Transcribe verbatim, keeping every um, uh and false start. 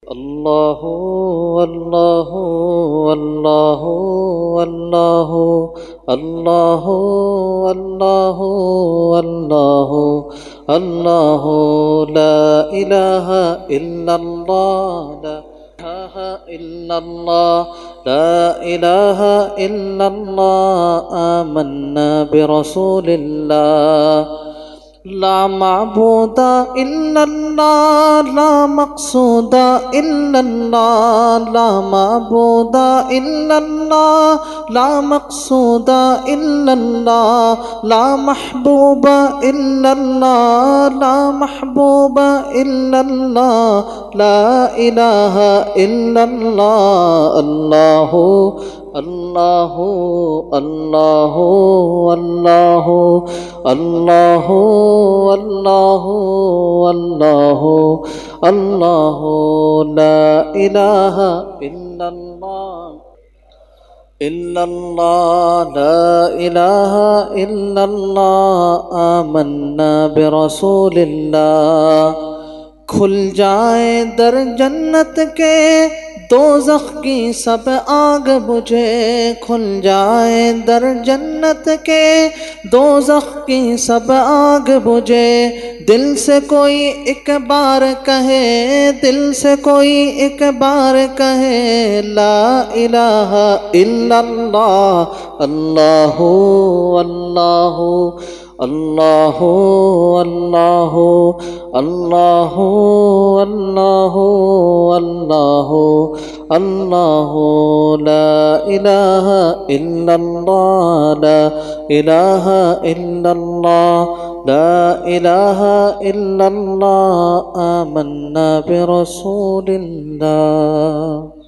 अल्लाहु अल्लाहु अल्लाहु अल्लाहु अल्लाहु अल्लाहु अल्लाहु अल्लाहु ला इलाहा इल्लल्लाह ला इलाहा इल्लल्लाह आमन्ना बिरसूलिल्लाह ला माबूदा इल्लल्लाह ला मक़सूदा इल्लल्लाह ला माबूदा इल्लल्लाह ला मक़सूदा इल्लल्लाह ला महबूबा इल्लल्लाह ला महबूबा इल्लल्लाह ला इलाहा इल्लल्लाह अल्लाहु अल्लाहु अल्लाहु अल्लाहु अल्लाहु अल्लाहु अल्लाहु अल्लाहु ला इलाहा इल्लल्लाह इल्लल्लाह ला इलाहा इल्लल्लाह आमन्ना बिरसूलिल्लाह। खुल जाए दर जन्नत के दोज़ख की सब आग बुझे, खुल जाए दर जन्नत के दोज़ख की सब आग बुझे। दिल से कोई एक बार कहे, दिल से कोई एक बार कहे ला इलाहा इल्लल्लाह। अल्लाहु अल्लाहु अल्लाहु अल्लाहु अल्लाहु अल्लाहु अल्लाहु अल्लाहु ला इलाहा इल्लल्लाह ला इलाहा इल्लल्लाह ला इलाहा इल्लल्लाह आमन्ना बिरसूलिल्लाह।